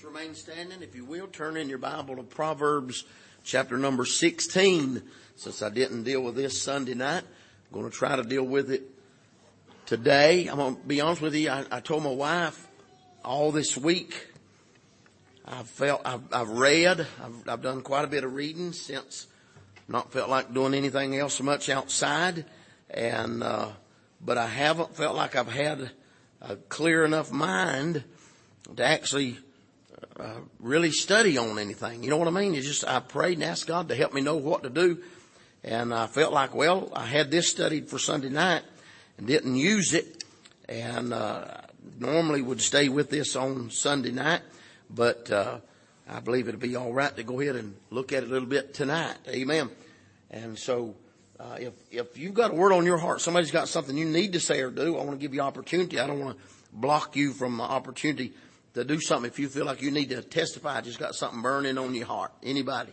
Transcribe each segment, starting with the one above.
remain standing. If you will, turn in your Bible to Proverbs chapter number 16. Since I didn't deal with this Sunday night, I'm going to try to deal with it today. I'm going to be honest with you. I told my wife all this week, I've read, I've done quite a bit of reading since not felt like doing anything else so much outside. And, but I haven't felt like I've had a clear enough mind to actually really study on anything. You know what I mean? It's just, I prayed and asked God to help me know what to do. And I felt like, well, I had this studied for Sunday night and didn't use it. And normally would stay with this on Sunday night. But I believe it'll be all right to go ahead and look at it a little bit tonight. Amen. And so if you've got a word on your heart, somebody's got something you need to say or do, I want to give you opportunity. I don't want to block you from the opportunity to do something. If you feel like you need to testify, I just got something burning on your heart. Anybody?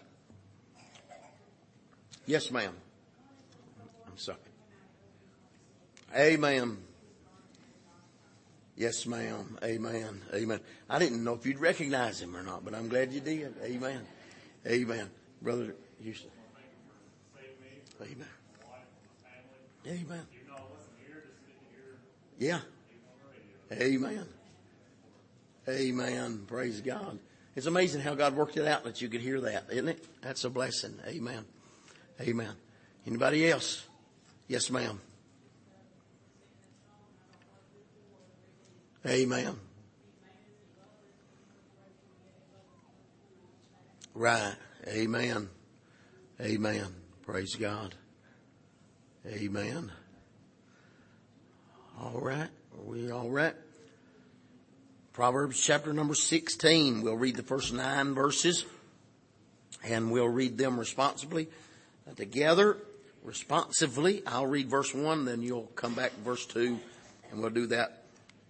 Yes, ma'am. I'm sorry. Amen. Yes, ma'am. Amen. Amen. I didn't know if you'd recognize him or not, but I'm glad you did. Amen. Amen. Brother Houston. Amen. Amen. Yeah. Amen. Amen. Praise God. It's amazing how God worked it out that you could hear that, isn't it? That's a blessing. Amen. Amen. Anybody else? Yes, ma'am. Amen. Right. Amen. Amen. Praise God. Amen. All right. Are we all right? Proverbs chapter number 16. We'll read the first 9 verses and we'll read them responsibly together. Responsively. I'll read verse 1, then you'll come back to verse 2 and we'll do that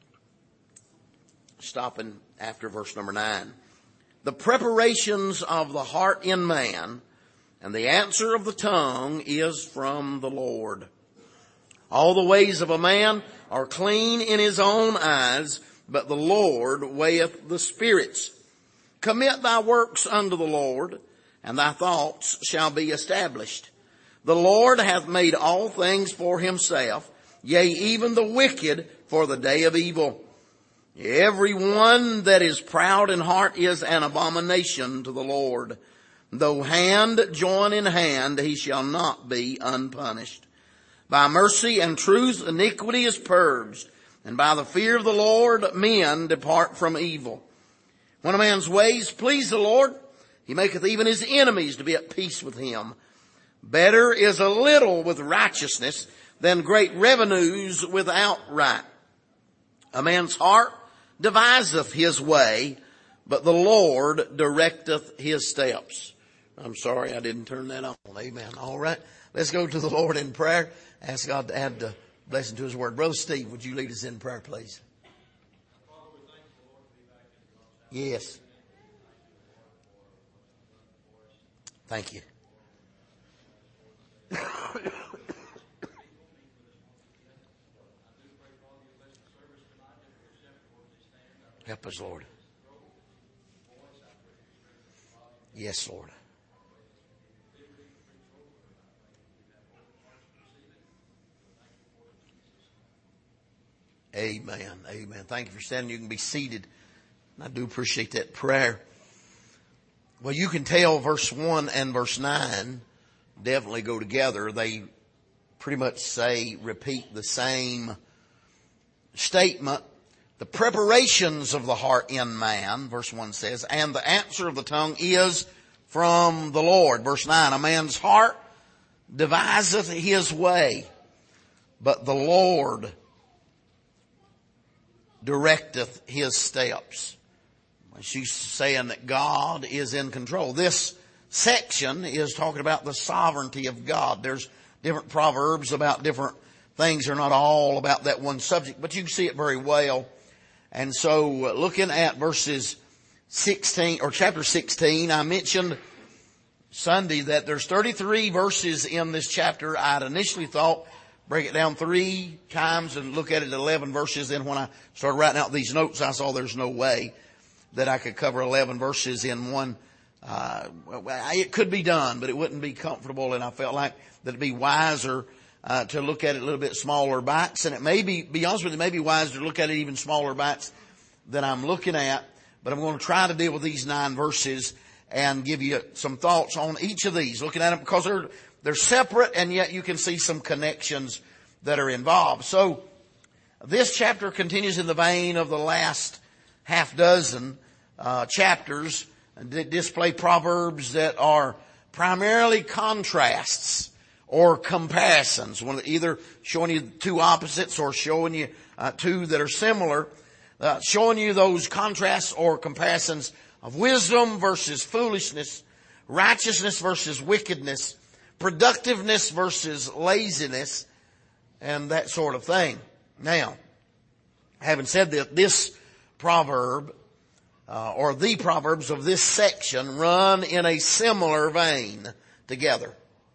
stopping after verse number 9. The preparations of the heart in man and the answer of the tongue is from the Lord. All the ways of a man are clean in his own eyes, but the Lord weigheth the spirits. Commit thy works unto the Lord, and thy thoughts shall be established. The Lord hath made all things for himself, yea, even the wicked for the day of evil. Every one that is proud in heart is an abomination to the Lord. Though hand join in hand, he shall not be unpunished. By mercy and truth iniquity is purged, and by the fear of the Lord men depart from evil. When a man's ways please the Lord, he maketh even his enemies to be at peace with him. Better is a little with righteousness than great revenues without right. A man's heart deviseth his way, but the Lord directeth his steps. I'm sorry I didn't turn that on. Amen. All right. Let's go to the Lord in prayer. Ask God to add the blessing to his word. Brother Steve, would you lead us in prayer, please? Yes. Thank you. Help us, Lord. Yes, Lord. Amen. Amen. Thank you for standing. You can be seated. I do appreciate that prayer. Well, you can tell verse 1 and verse 9 definitely go together. They pretty much repeat the same statement. The preparations of the heart in man, verse 1 says, and the answer of the tongue is from the Lord. Verse 9, a man's heart deviseth his way, but the Lord directeth his steps. She's saying that God is in control. This section is talking about the sovereignty of God. There's different proverbs about different things. They're not all about that one subject, but you can see it very well. And so looking at verses 16 or chapter 16, I mentioned Sunday that there's 33 verses in this chapter. I'd initially thought break it down 3 times and look at it 11 verses. Then when I started writing out these notes, I saw there's no way. that I could cover 11 verses in one. It could be done, but it wouldn't be comfortable, and I felt like that it'd be wiser to look at it a little bit smaller bites. And it may be honest with you, it may be wiser to look at it even smaller bites than I'm looking at. But I'm going to try to deal with these 9 verses and give you some thoughts on each of these, looking at them because they're separate, and yet you can see some connections that are involved. So this chapter continues in the vein of the last half dozen chapters that display proverbs that are primarily contrasts or comparisons, either showing you two opposites or showing you two that are similar, showing you those contrasts or comparisons of wisdom versus foolishness, righteousness versus wickedness, productiveness versus laziness, and that sort of thing. Now, having said that, this proverb, or the proverbs of this section run in a similar vein together.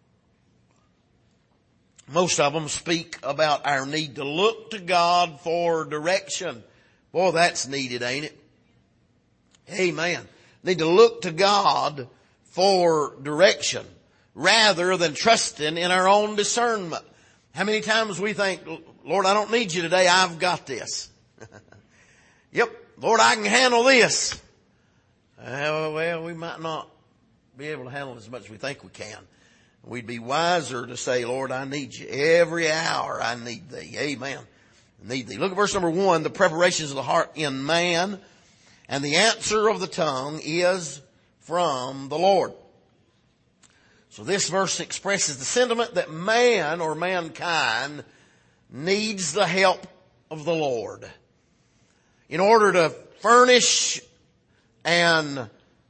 Most of them speak about our need to look to God for direction. Boy, that's needed, ain't it? Amen. Need to look to God for direction rather than trusting in our own discernment. How many times we think, Lord, I don't need you today. I've got this. Yep. Lord, I can handle this. Well, we might not be able to handle it as much as we think we can. We'd be wiser to say, Lord, I need you. Every hour I need thee. Amen. I need thee. Look at verse number 1. The preparations of the heart in man, and the answer of the tongue is from the Lord. So this verse expresses the sentiment that man or mankind needs the help of the Lord in order to furnish and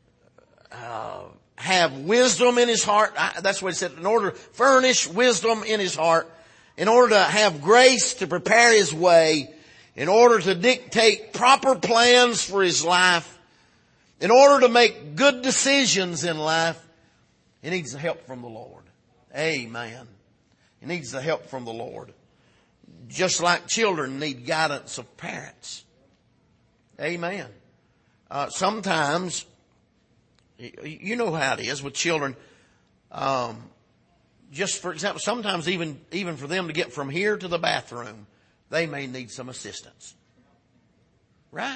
have wisdom in his heart. That's what he said. In order to furnish wisdom in his heart, in order to have grace to prepare his way, in order to dictate proper plans for his life, in order to make good decisions in life, he needs the help from the Lord. Amen. He needs the help from the Lord. Just like children need guidance of parents. Amen. Sometimes, you know how it is with children. Just for example, sometimes even for them to get from here to the bathroom, they may need some assistance. Right?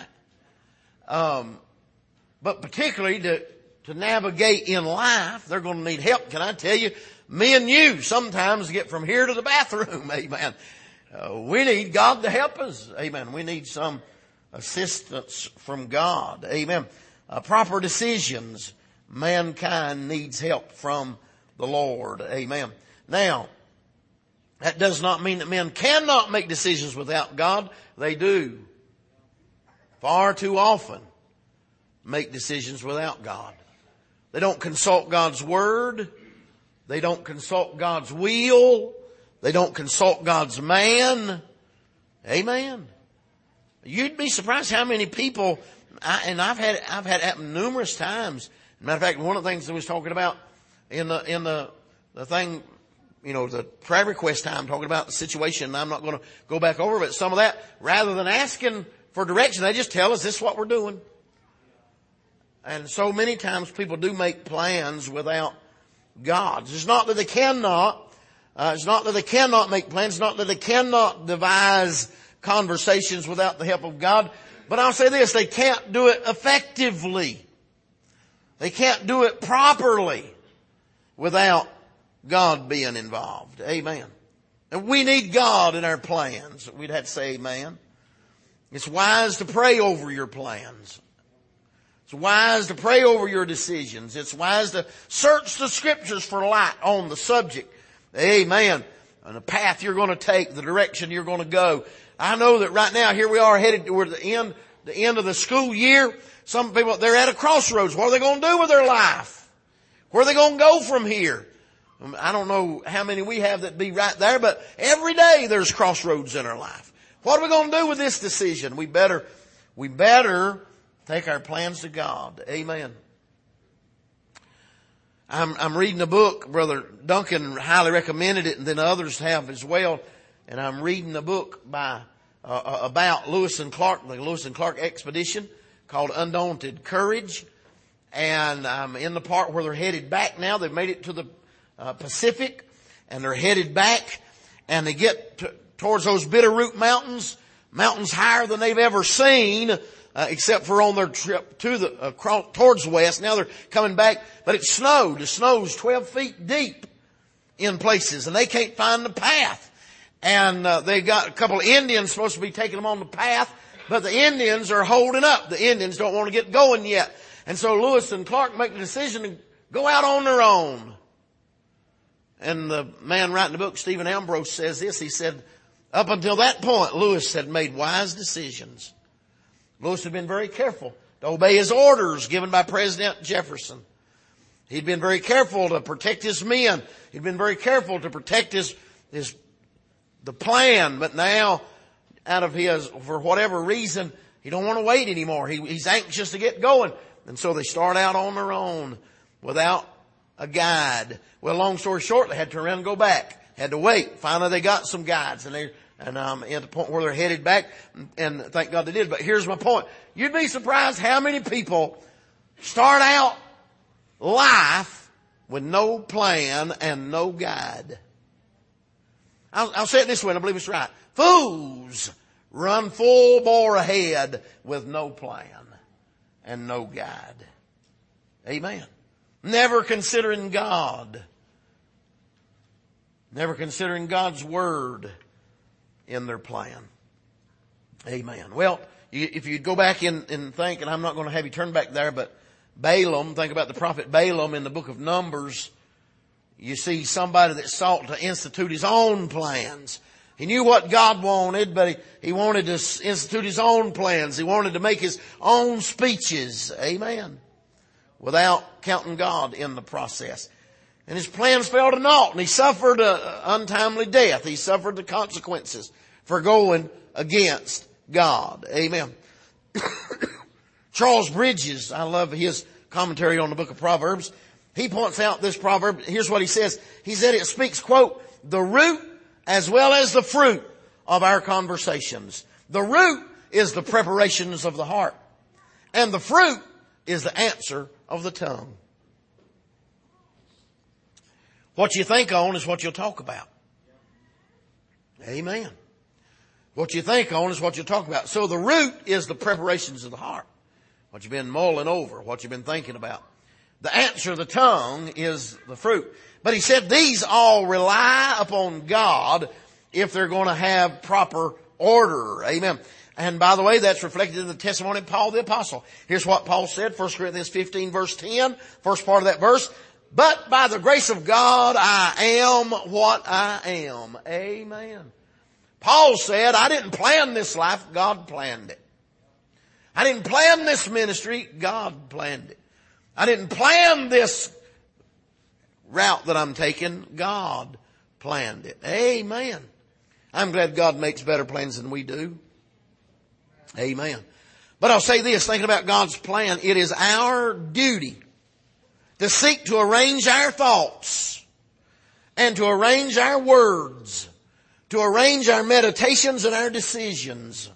But particularly to navigate in life, they're going to need help. Can I tell you, me and you sometimes get from here to the bathroom. Amen. We need God to help us. Amen. We need some assistance from God. Amen. Proper decisions. Mankind needs help from the Lord. Amen. Now, that does not mean that men cannot make decisions without God. They do. Far too often make decisions without God. They don't consult God's word. They don't consult God's will. They don't consult God's man. Amen. You'd be surprised how many people, I've had it happen numerous times. As a matter of fact, one of the things that I was talking about in the thing, the prayer request time, talking about the situation, and I'm not going to go back over, but some of that, rather than asking for direction, they just tell us this is what we're doing. And so many times people do make plans without God. It's not that they cannot. It's not that they cannot make plans. It's not that they cannot devise conversations without the help of God. But I'll say this, they can't do it effectively. They can't do it properly without God being involved. Amen. And we need God in our plans. We'd have to say amen. It's wise to pray over your plans. It's wise to pray over your decisions. It's wise to search the scriptures for light on the subject. Amen. And the path you're going to take, the direction you're going to go. I know that right now, here we are headed toward the end of the school year. Some people, they're at a crossroads. What are they going to do with their life? Where are they going to go from here? I don't know how many we have that be right there, but every day there's crossroads in our life. What are we going to do with this decision? We better take our plans to God. Amen. I'm reading a book. Brother Duncan highly recommended it, and then others have as well. And I'm reading a book about Lewis and Clark, the Lewis and Clark expedition, called Undaunted Courage. And in the part where they're headed back now. They've made it to the Pacific, and they're headed back, and they get towards those Bitterroot Mountains, mountains higher than they've ever seen, except for on their trip to towards the west. Now they're coming back, but it snowed. The snow's 12 feet deep in places, and they can't find the path. And they got a couple of Indians supposed to be taking them on the path, but the Indians are holding up. The Indians don't want to get going yet. And so Lewis and Clark make the decision to go out on their own. And the man writing the book, Stephen Ambrose, says this. He said, up until that point, Lewis had made wise decisions. Lewis had been very careful to obey his orders given by President Jefferson. He'd been very careful to protect his men. He'd been very careful to protect the plan. But now, for whatever reason, he don't want to wait anymore. He's anxious to get going. And so they start out on their own without a guide. Well, long story short, they had to turn around and go back. Had to wait. Finally, they got some guides, and at the point where they're headed back, and thank God they did. But here's my point. You'd be surprised how many people start out life with no plan and no guide. I'll say it this way, and I believe it's right. Fools run full bore ahead with no plan and no guide. Amen. Never considering God. Never considering God's word in their plan. Amen. Well, if you go back and think, and I'm not going to have you turn back there, but Balaam, think about the prophet Balaam in the book of Numbers. You see somebody that sought to institute his own plans. He knew what God wanted, but he wanted to institute his own plans. He wanted to make his own speeches. Amen. Without counting God in the process. And his plans fell to naught, and he suffered an untimely death. He suffered the consequences for going against God. Amen. Charles Bridges, I love his commentary on the book of Proverbs. He points out this proverb. Here's what he says. He said it speaks, quote, the root as well as the fruit of our conversations. The root is the preparations of the heart, and the fruit is the answer of the tongue. What you think on is what you'll talk about. Amen. What you think on is what you'll talk about. So the root is the preparations of the heart. What you've been mulling over, what you've been thinking about. The answer of the tongue is the fruit. But he said these all rely upon God if they're going to have proper order. Amen. And by the way, that's reflected in the testimony of Paul the Apostle. Here's what Paul said, 1 Corinthians 15 verse 10, first part of that verse. But by the grace of God, I am what I am. Amen. Paul said, I didn't plan this life, God planned it. I didn't plan this ministry, God planned it. I didn't plan this route that I'm taking, God planned it. Amen. I'm glad God makes better plans than we do. Amen. But I'll say this, thinking about God's plan, it is our duty to seek to arrange our thoughts and to arrange our words, to arrange our meditations and our decisions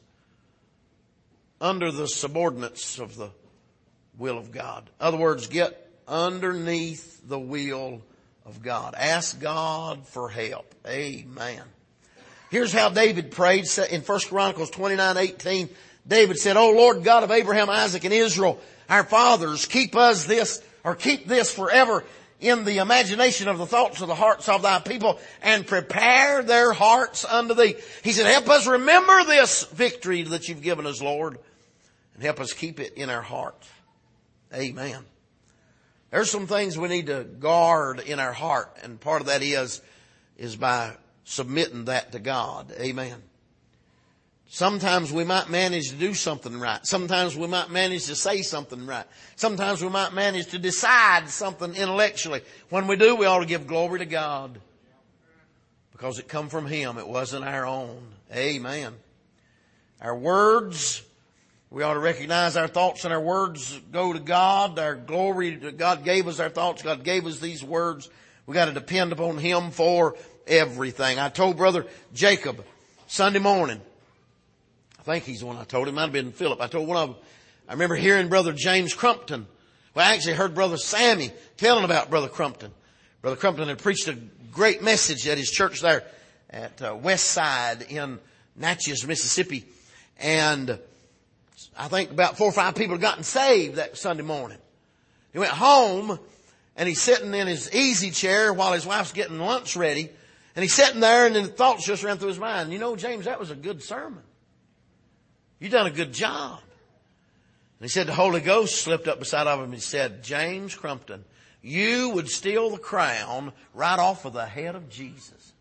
under the subordinates of the will of God. In other words, get underneath the will of God. Ask God for help. Amen. Here's how David prayed in 1 Chronicles 29:18. David said, O Lord God of Abraham, Isaac, and Israel, our fathers, keep this forever in the imagination of the thoughts of the hearts of thy people, and prepare their hearts unto thee. He said, help us remember this victory that you've given us, Lord, and help us keep it in our hearts. Amen. There's some things we need to guard in our heart, and part of that is by submitting that to God. Amen. Sometimes we might manage to do something right. Sometimes we might manage to say something right. Sometimes we might manage to decide something intellectually. When we do, we ought to give glory to God, because it come from Him. It wasn't our own. Amen. Our words, we ought to recognize our thoughts and our words go to God. Our glory, God gave us our thoughts. God gave us these words. We got to depend upon Him for everything. I told Brother Jacob Sunday morning, I think he's the one I told him. Might have been Philip. I told one of them, I remember hearing Brother James Crumpton. Well, I actually heard Brother Sammy telling about Brother Crumpton. Brother Crumpton had preached a great message at his church there at West Side in Natchez, Mississippi. And I think about 4 or 5 people had gotten saved that Sunday morning. He went home and he's sitting in his easy chair while his wife's getting lunch ready. And he's sitting there and then the thoughts just ran through his mind. You know, James, that was a good sermon. You done a good job. And he said the Holy Ghost slipped up beside of him and said, James Crumpton, you would steal the crown right off of the head of Jesus.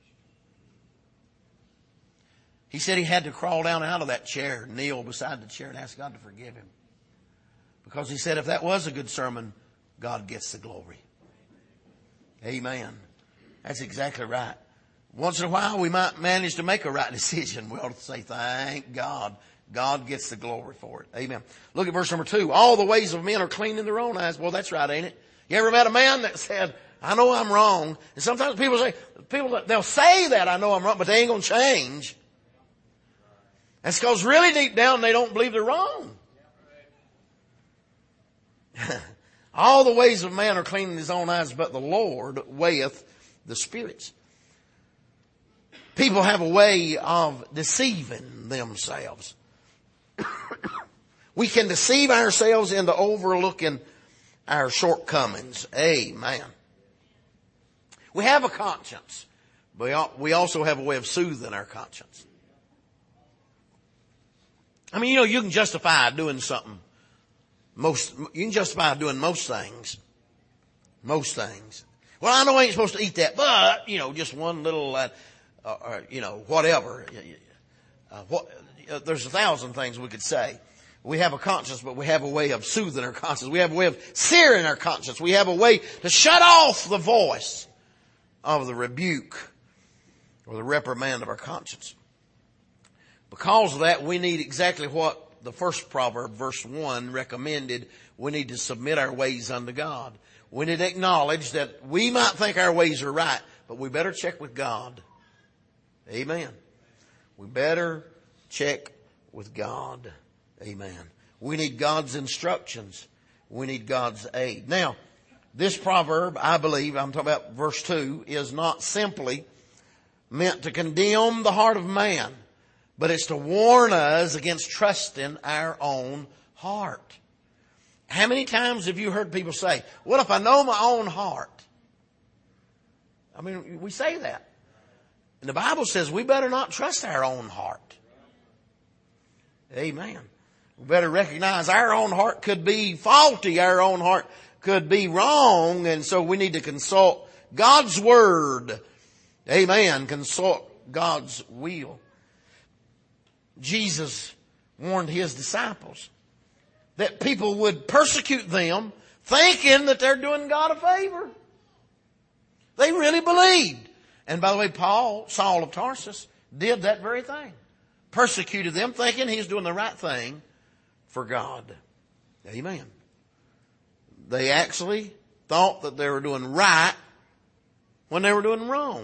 He said he had to crawl down out of that chair, kneel beside the chair and ask God to forgive him. Because he said if that was a good sermon, God gets the glory. Amen. That's exactly right. Once in a while we might manage to make a right decision. We ought to say thank God. God gets the glory for it. Amen. Look at verse number 2. All the ways of men are clean in their own eyes. Well, that's right, ain't it? You ever met a man that said, I know I'm wrong? And sometimes they'll say that I know I'm wrong, but they ain't going to change. That's because really deep down they don't believe they're wrong. All the ways of man are clean in his own eyes, but the Lord weigheth the spirits. People have a way of deceiving themselves. We can deceive ourselves into overlooking our shortcomings. Amen. We have a conscience, but we also have a way of soothing our conscience. I mean, you can justify doing something. You can justify doing most things. Most things. Well, I know I ain't supposed to eat that, but, just one little, whatever. There's 1,000 things we could say. We have a conscience, but we have a way of soothing our conscience. We have a way of searing our conscience. We have a way to shut off the voice of the rebuke or the reprimand of our conscience. Because of that, we need exactly what the first proverb, verse 1, recommended. We need to submit our ways unto God. We need to acknowledge that we might think our ways are right, but we better check with God. Amen. We better check with God. Amen. We need God's instructions. We need God's aid. Now, this proverb, I believe, I'm talking about verse 2, is not simply meant to condemn the heart of man, but it's to warn us against trusting our own heart. How many times have you heard people say, well, if I know my own heart? I mean, we say that. And the Bible says we better not trust our own heart. Amen. We better recognize our own heart could be faulty. Our own heart could be wrong. And so we need to consult God's word. Amen. Consult God's will. Jesus warned his disciples that people would persecute them thinking that they're doing God a favor. They really believed. And by the way, Saul of Tarsus, did that very thing. Persecuted them thinking he's doing the right thing for God. Amen. They actually thought that they were doing right when they were doing wrong.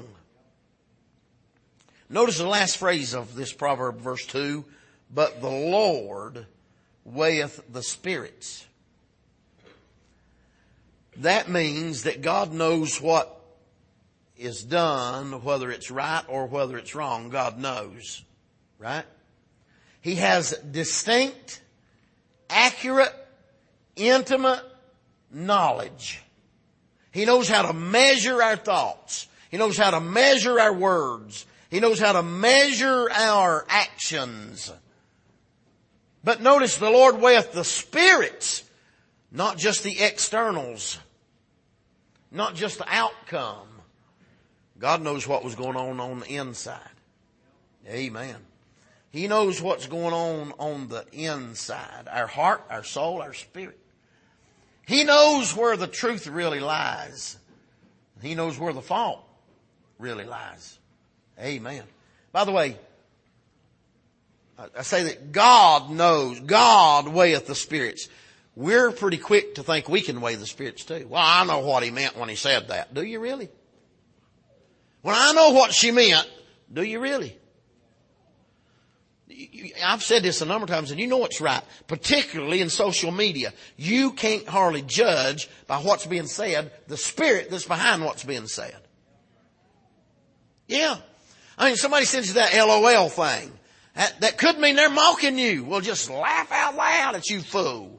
Notice the last phrase of this proverb, verse 2, but the Lord weigheth the spirits. That means that God knows what is done, whether it's right or whether it's wrong. God knows, right? He has distinct, accurate, intimate knowledge. He knows how to measure our thoughts. He knows how to measure our words. He knows how to measure our actions. But notice the Lord weigheth the spirits, not just the externals, not just the outcome. God knows what was going on the inside. Amen. He knows what's going on the inside. Our heart, our soul, our spirit. He knows where the truth really lies. He knows where the fault really lies. Amen. By the way, I say that God knows, God weigheth the spirits. We're pretty quick to think we can weigh the spirits too. Well, I know what he meant when he said that. Do you really? Well, I know what she meant. Do you really? I've said this a number of times, and you know it's right, particularly in social media. You can't hardly judge by what's being said the spirit that's behind what's being said. Yeah. I mean, somebody sends you that LOL thing. That could mean they're mocking you. Well, just laugh out loud at you, fool.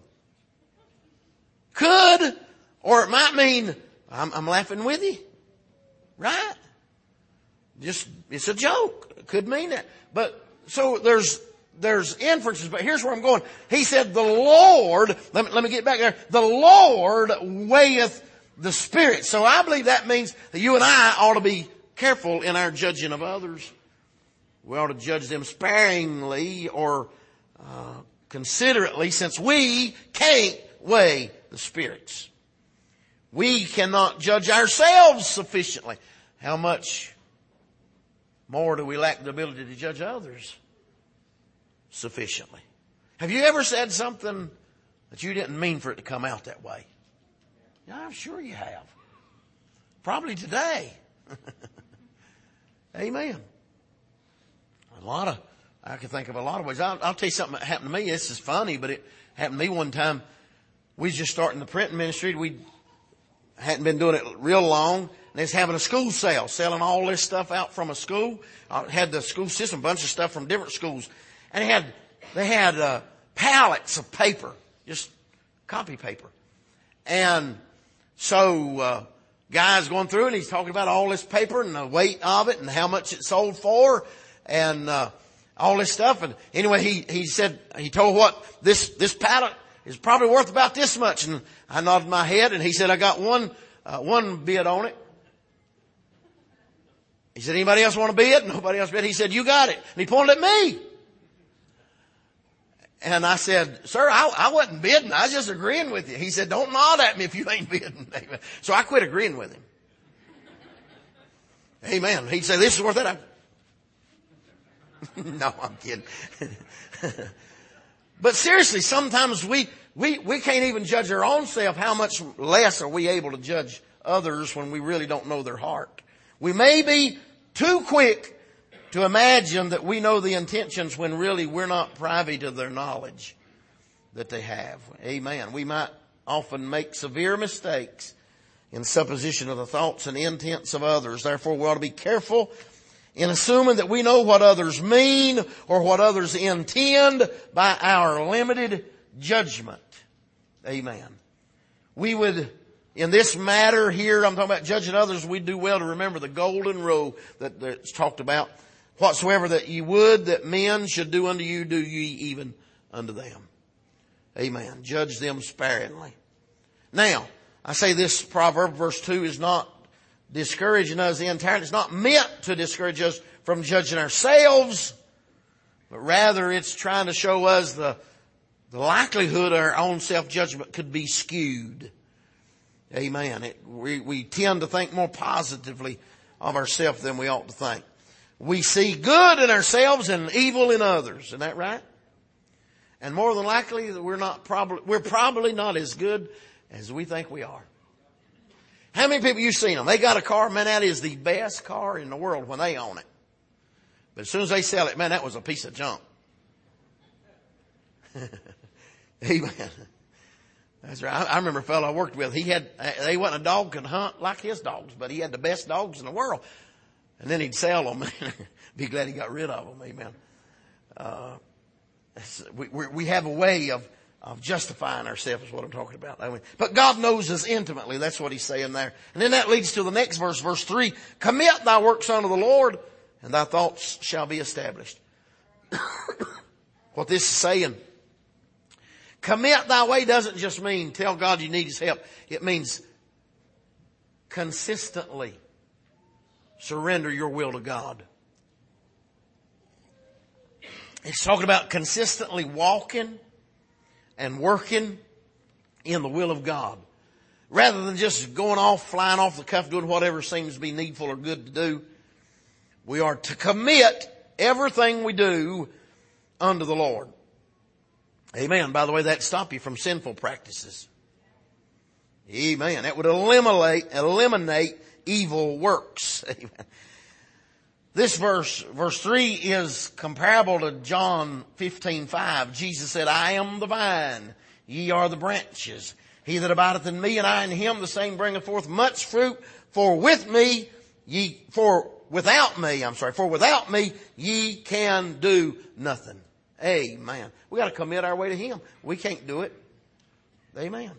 Could. Or it might mean, I'm laughing with you. Right? Just, it's a joke. It could mean that. But, so there's inferences, but here's where I'm going. He said, the Lord, let me get back there. The Lord weigheth the spirit. So I believe that means that you and I ought to be careful in our judging of others. We ought to judge them sparingly or considerately, since we can't weigh the spirits. We cannot judge ourselves sufficiently. How much more do we lack the ability to judge others sufficiently? Have you ever said something that you didn't mean for it to come out that way? Yeah, I'm sure you have. Probably today. Amen. I can think of a lot of ways. I'll tell you something that happened to me. This is funny, but it happened to me one time. We was just starting the printing ministry. We hadn't been doing it real long. And they was having a school sale, selling all this stuff out from a school. Had the school system, a bunch of stuff from different schools. And they had pallets of paper, just copy paper. And so, guy's going through and he's talking about all this paper and the weight of it and how much it sold for and, all this stuff. And anyway, he said, he told what this pallet is probably worth about this much. And I nodded my head and he said, I got one bid on it. He said, anybody else want to bid? Nobody else bid. He said, you got it. And he pointed at me. And I said, sir, I wasn't bidding. I was just agreeing with you. He said, don't nod at me if you ain't bidding. So I quit agreeing with him. Amen. He'd say, this is worth that. No, I'm kidding. But seriously, sometimes we can't even judge our own self. How much less are we able to judge others when we really don't know their heart? We may be too quick to imagine that we know the intentions when really we're not privy to their knowledge that they have. Amen. We might often make severe mistakes in supposition of the thoughts and intents of others. Therefore, we ought to be careful in assuming that we know what others mean or what others intend by our limited judgment. Amen. We would, in this matter here, I'm talking about judging others, we do well to remember the golden rule that's talked about. Whatsoever that ye would that men should do unto you, do ye even unto them. Amen. Judge them sparingly. Now, I say this proverb, verse 2, is not discouraging us entirely. It's not meant to discourage us from judging ourselves, but rather it's trying to show us the likelihood our own self-judgment could be skewed. Amen. We tend to think more positively of ourselves than we ought to think. We see good in ourselves and evil in others. Isn't that right? And more than likely, we're probably not as good as we think we are. How many people you've seen them? They got a car, man, that is the best car in the world when they own it. But as soon as they sell it, man, that was a piece of junk. Amen. That's right. I remember a fellow I worked with. They wasn't a dog could hunt like his dogs, but he had the best dogs in the world. And then he'd sell them. Be glad he got rid of them. Amen. We have a way of justifying ourselves is what I'm talking about. But God knows us intimately. That's what he's saying there. And then that leads to the next verse, verse 3. Commit thy works unto the Lord, and thy thoughts shall be established. What this is saying, commit thy way doesn't just mean tell God you need his help. It means consistently surrender your will to God. It's talking about consistently walking and working in the will of God. Rather than just going off, flying off the cuff, doing whatever seems to be needful or good to do. We are to commit everything we do unto the Lord. Amen. By the way, that'd stop you from sinful practices. Amen. That would eliminate evil works. Amen. This verse 3 is comparable to John 15:5. Jesus said, I am the vine, ye are the branches. He that abideth in me and I in him, the same bringeth forth much fruit. For without me, ye can do nothing. Amen. We got to commit our way to him. We can't do it. Amen.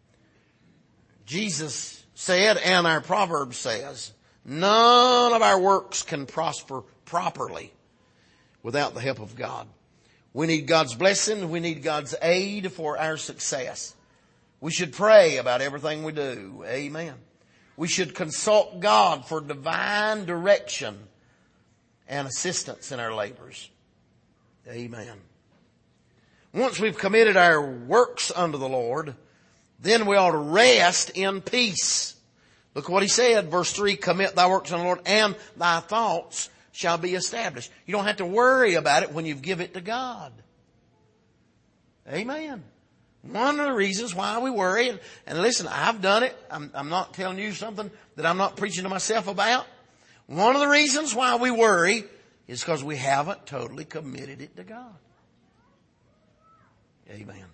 Jesus said, and our proverb says, none of our works can prosper properly without the help of God. We need God's blessing. We need God's aid for our success. We should pray about everything we do. Amen. We should consult God for divine direction and assistance in our labors. Amen. Once we've committed our works unto the Lord, then we ought to rest in peace. Look what he said, verse 3, commit thy works unto the Lord, and thy thoughts shall be established. You don't have to worry about it when you give it to God. Amen. One of the reasons why we worry, and listen, I've done it. I'm not telling you something that I'm not preaching to myself about. One of the reasons why we worry is because we haven't totally committed it to God. Amen.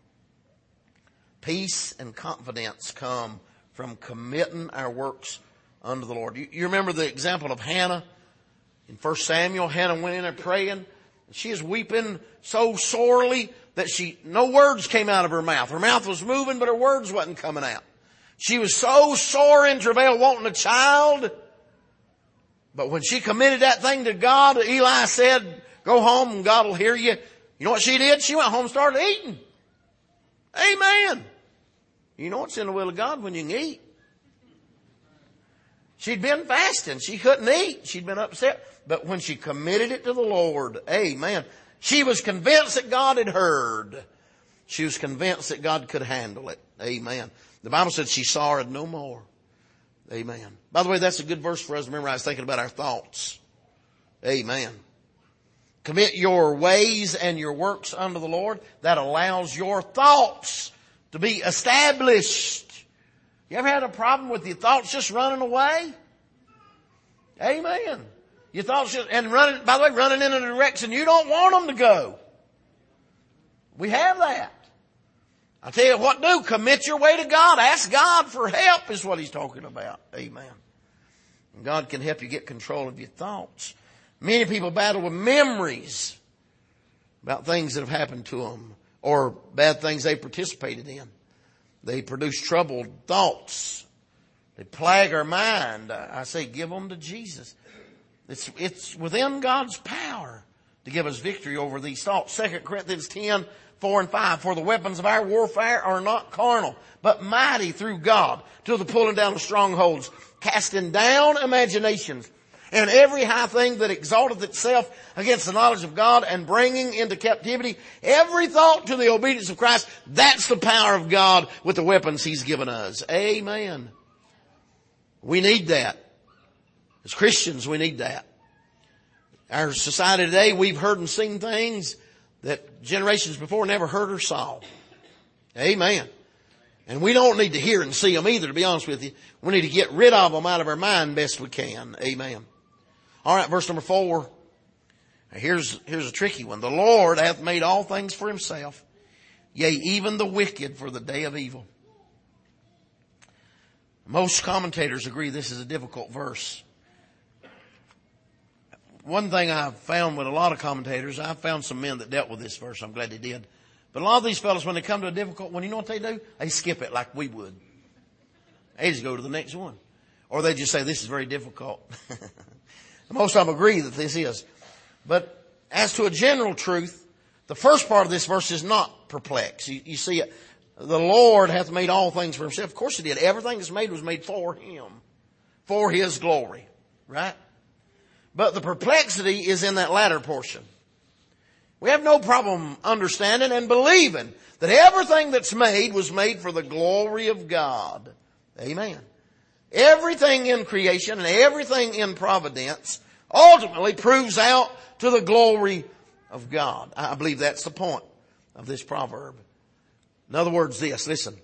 Peace and confidence come from committing our works unto the Lord. You remember the example of Hannah in 1 Samuel? Hannah went in there praying. She is weeping so sorely that no words came out of her mouth. Her mouth was moving, but her words wasn't coming out. She was so sore in travail wanting a child. But when she committed that thing to God, Eli said, go home and God will hear you. You know what she did? She went home and started eating. Amen. You know what's in the will of God when you can eat. She'd been fasting. She couldn't eat. She'd been upset. But when she committed it to the Lord, amen, she was convinced that God had heard. She was convinced that God could handle it. Amen. The Bible said she sorrowed no more. Amen. By the way, that's a good verse for us to remember. I was thinking about our thoughts. Amen. Commit your ways and your works unto the Lord. That allows your thoughts to be established. You ever had a problem with your thoughts just running away? Amen. Your thoughts just, and running, by the way, running in a direction you don't want them to go. We have that. I tell you what do. Commit your way to God. Ask God for help is what he's talking about. Amen. And God can help you get control of your thoughts. Many people battle with memories about things that have happened to them or bad things they participated in. They produce troubled thoughts. They plague our mind. I say give them to Jesus. It's within God's power to give us victory over these thoughts. 2 Corinthians 10:4-5. For the weapons of our warfare are not carnal, but mighty through God to the pulling down of strongholds, casting down imaginations, and every high thing that exalteth itself against the knowledge of God, and bringing into captivity every thought to the obedience of Christ. That's the power of God with the weapons he's given us. Amen. We need that. As Christians, we need that. Our society today, we've heard and seen things that generations before never heard or saw. Amen. And we don't need to hear and see them either, to be honest with you. We need to get rid of them out of our mind best we can. Amen. All right, verse number 4. Here's a tricky one. The Lord hath made all things for himself, yea, even the wicked for the day of evil. Most commentators agree this is a difficult verse. One thing I've found with a lot of commentators, I've found some men that dealt with this verse. I'm glad they did. But a lot of these fellows, when they come to a difficult one, you know what they do? They skip it like we would. They just go to the next one. Or they just say, this is very difficult. Most of them agree that this is. But as to a general truth, the first part of this verse is not perplexed. You see it. The Lord hath made all things for himself. Of course he did. Everything that's made was made for him. For his glory. Right? But the perplexity is in that latter portion. We have no problem understanding and believing that everything that's made was made for the glory of God. Amen. Everything in creation and everything in providence ultimately proves out to the glory of God. I believe that's the point of this proverb. In other words, listen.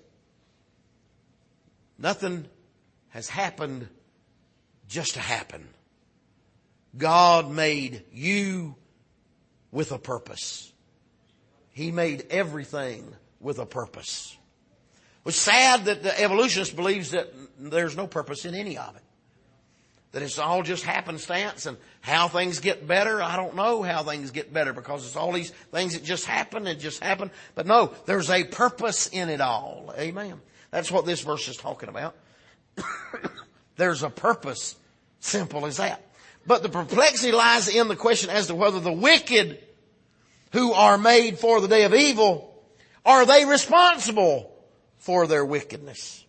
Nothing has happened just to happen. God made you with a purpose. He made everything with a purpose. It's sad that the evolutionist believes that there's no purpose in any of it. That it's all just happenstance, and how things get better, I don't know how things get better, because it's all these things that just happen and just happen. But no, there's a purpose in it all. Amen. That's what this verse is talking about. There's a purpose. Simple as that. But the perplexity lies in the question as to whether the wicked who are made for the day of evil, are they responsible for their wickedness?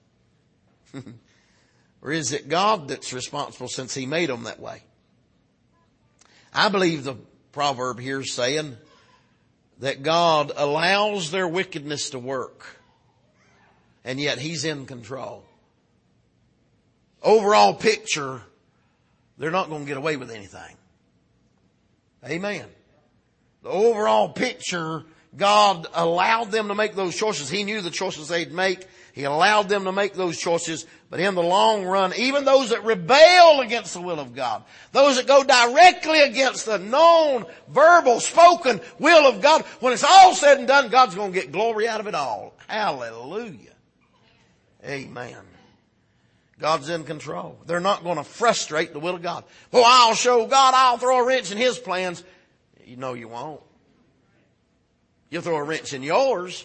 Or is it God that's responsible since He made them that way? I believe the proverb here is saying that God allows their wickedness to work, and yet He's in control. Overall picture, they're not going to get away with anything. Amen. The overall picture, God allowed them to make those choices. He knew the choices they'd make. He allowed them to make those choices. But in the long run, even those that rebel against the will of God, those that go directly against the known, verbal, spoken will of God, when it's all said and done, God's going to get glory out of it all. Hallelujah. Amen. God's in control. They're not going to frustrate the will of God. Well, I'll show God, I'll throw a wrench in His plans. No, you won't. You'll throw a wrench in yours.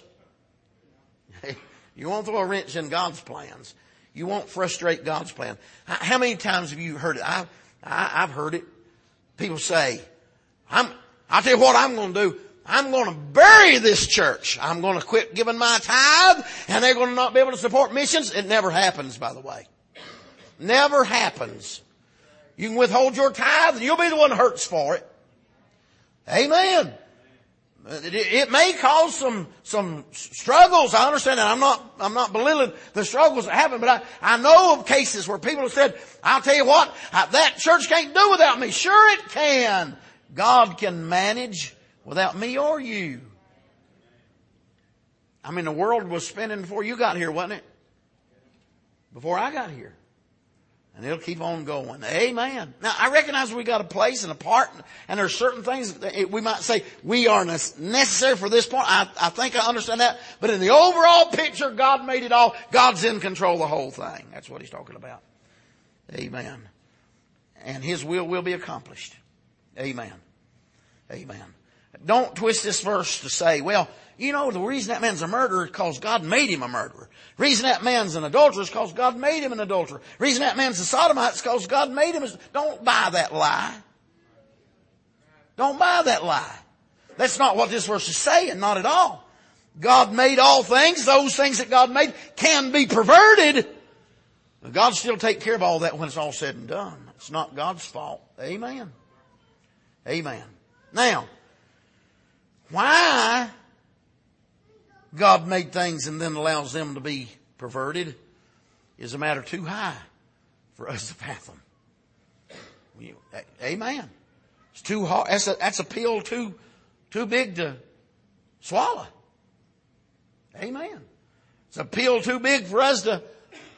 You won't throw a wrench in God's plans. You won't frustrate God's plan. How many times have you heard it? I've heard it. People say, I'll tell you what I'm going to do. I'm going to bury this church. I'm going to quit giving my tithe, and they're going to not be able to support missions. It never happens, by the way. Never happens. You can withhold your tithe, and you'll be the one that hurts for it. Amen. It may cause some struggles. I understand that. I'm not belittling the struggles that happen, but I know of cases where people have said, I'll tell you what, that church can't do without me. Sure it can. God can manage without me or you. I mean, the world was spinning before you got here, wasn't it? Before I got here. And it'll keep on going. Amen. Now, I recognize we got a place and a part, and there are certain things that we might say we are necessary for this point. I think I understand that. But in the overall picture, God made it all. God's in control of the whole thing. That's what He's talking about. Amen. And His will be accomplished. Amen. Amen. Don't twist this verse to say, well, you know, the reason that man's a murderer is because God made him a murderer. The reason that man's an adulterer is because God made him an adulterer. The reason that man's a sodomite is because God made him a... Don't buy that lie. Don't buy that lie. That's not what this verse is saying, not at all. God made all things. Those things that God made can be perverted. But God still take care of all that when it's all said and done. It's not God's fault. Amen. Amen. Now, why God made things and then allows them to be perverted is a matter too high for us to fathom. Amen. It's too hard. That's a pill too big to swallow. Amen. It's a pill too big for us to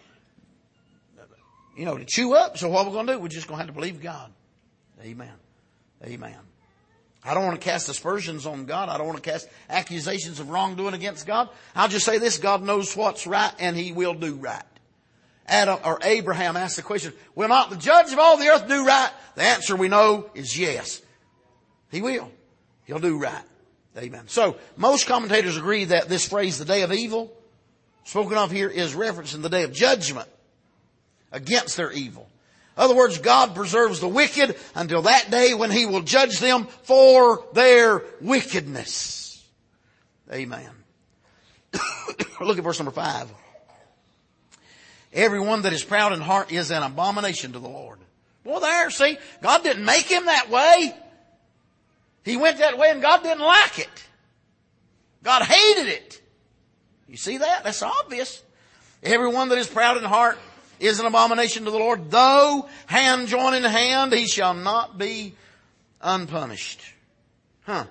chew up. So what we're going to do, we're just going to have to believe God. Amen. Amen. I don't want to cast aspersions on God. I don't want to cast accusations of wrongdoing against God. I'll just say this: God knows what's right, and He will do right. Abraham asked the question, will not the judge of all the earth do right? The answer we know is yes. He will. He'll do right. Amen. So, most commentators agree that this phrase, the day of evil, spoken of here, is referencing the day of judgment against their evil. In other words, God preserves the wicked until that day when He will judge them for their wickedness. Amen. Look at verse number 5. Everyone that is proud in heart is an abomination to the Lord. Well, there, see, God didn't make him that way. He went that way and God didn't like it. God hated it. You see that? That's obvious. Everyone that is proud in heart is an abomination to the Lord. Though hand join in hand, he shall not be unpunished. If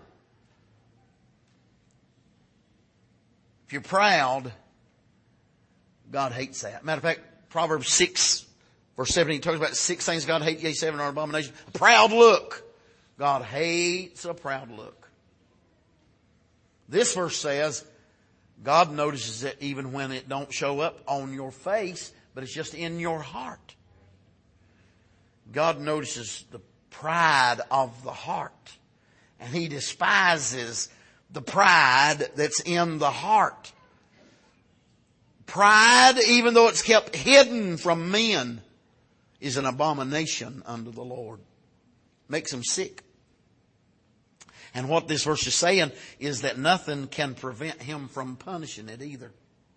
you're proud, God hates that. Matter of fact, Proverbs 6 Verse 17 talks about 6 things God hates, yea, 7 are an abomination. A proud look. God hates a proud look. This verse says God notices it even when it don't show up on your face, but it's just in your heart. God notices the pride of the heart. And He despises the pride that's in the heart. Pride, even though it's kept hidden from men, is an abomination unto the Lord. Makes Him sick. And what this verse is saying is that nothing can prevent Him from punishing it either.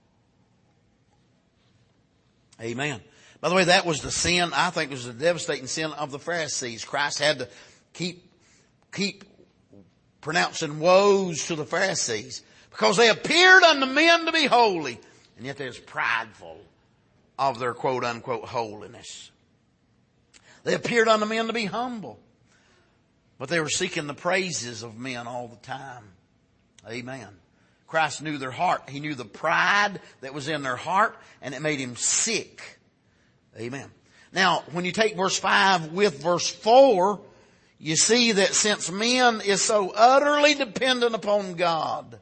Amen. By the way, that was the sin, I think it was the devastating sin of the Pharisees. Christ had to keep pronouncing woes to the Pharisees because they appeared unto men to be holy, and yet they was prideful of their quote unquote holiness. They appeared unto men to be humble, but they were seeking the praises of men all the time. Amen. Christ knew their heart. He knew the pride that was in their heart, and it made Him sick. Amen. Now, when you take verse 5 with verse 4, you see that since men is so utterly dependent upon God,